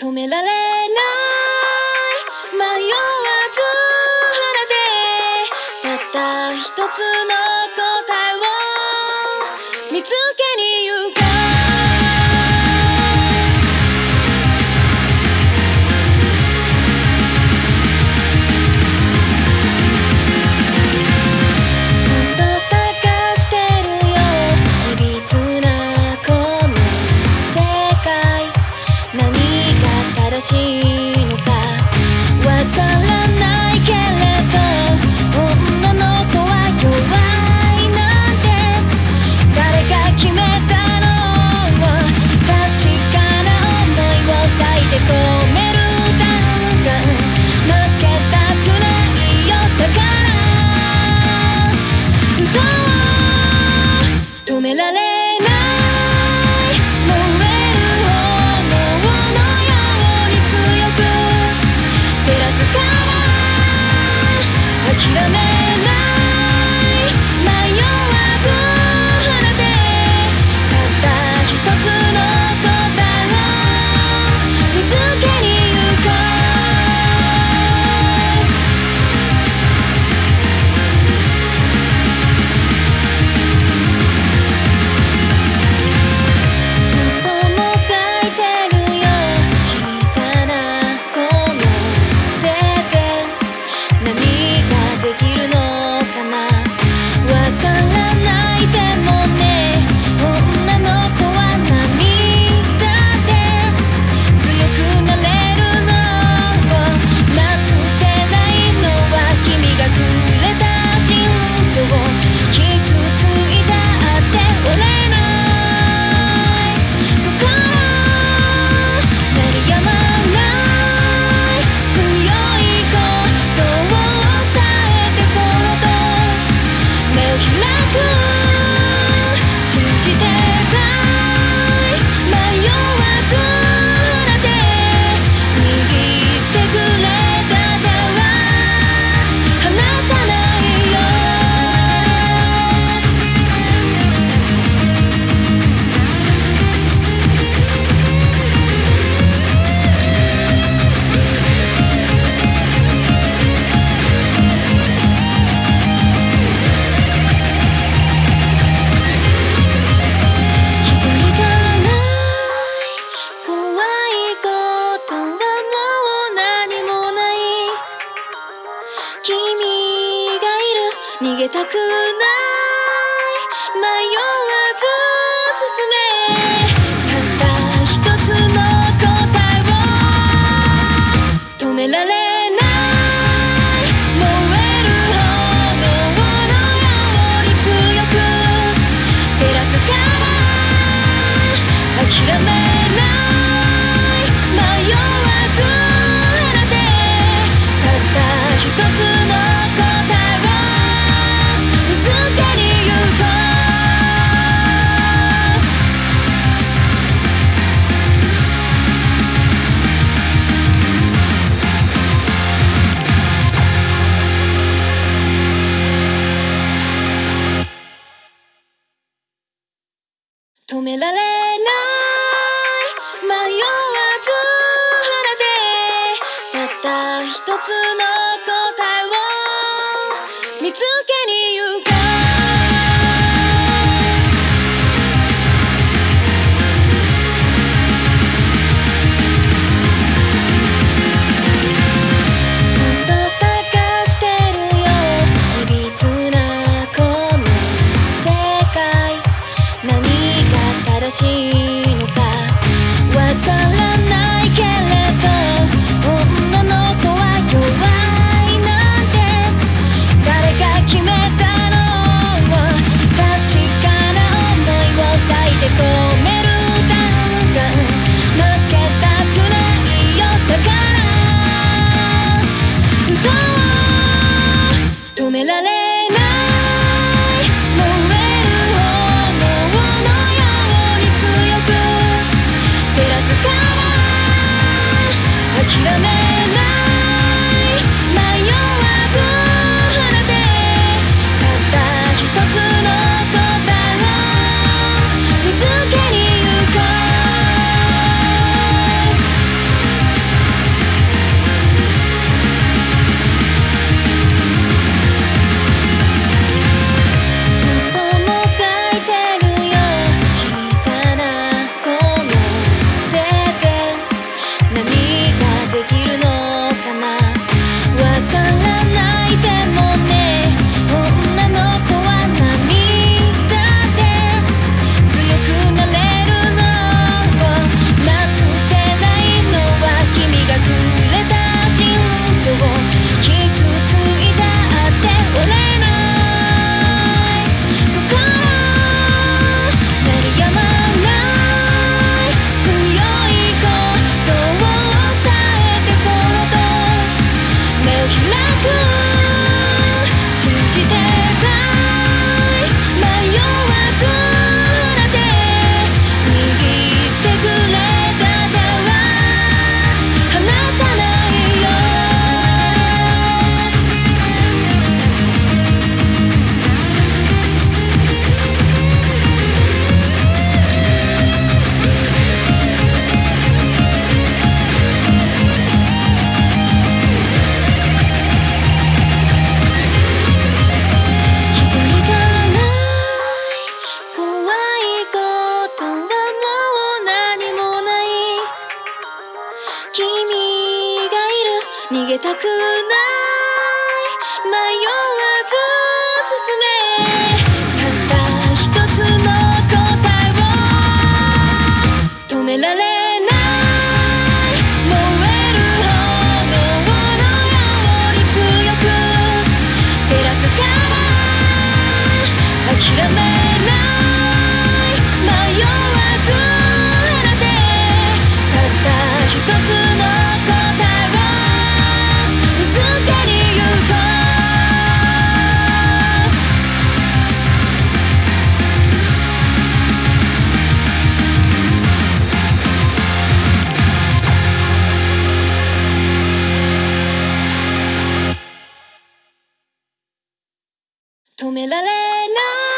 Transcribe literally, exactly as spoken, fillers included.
止められない迷わず腹でたった一つの答えを見つけに行こう。正しいのかわからないけれど女の子は弱いなんて誰が決めたの。確かな想いを抱いて込める弾丸負けたくないよだから歌を止められない諦めない迷わず腹でたった一つの答えを見つけに行こう。ずっともがいてるよ小さなこの手で何できるのかなわからないでもね女の子は涙で強くなれるのなくせないのは君がくれた心情傷ついたって折れない心鳴りやまない強いことを目を開く信じてたい迷わず腹で握ってくれた手は離さないよ。逃げたくない迷わず進めたった一つの答えを止められない燃える炎のように強く照らすから諦めない迷わず腹でたった一つの答えを見つけに行こう。止められない迷わず腹でたった一つの答えを見つけに行こう。ずっと探してるよいびつなこの世界何が正しいのかわからないけれど女の子は弱いなんて誰が決めたの。確かな想いを抱いて込める弾丸負けたくないよだから歌を止められない諦めない迷わず腹でたった一つの答えを見つけに行こう。 逃げたくない迷わず進めたった一つの答えを止められない燃える炎のように強く照らすから諦めない迷わず放てたった一つの答えを見つけに行こう止められない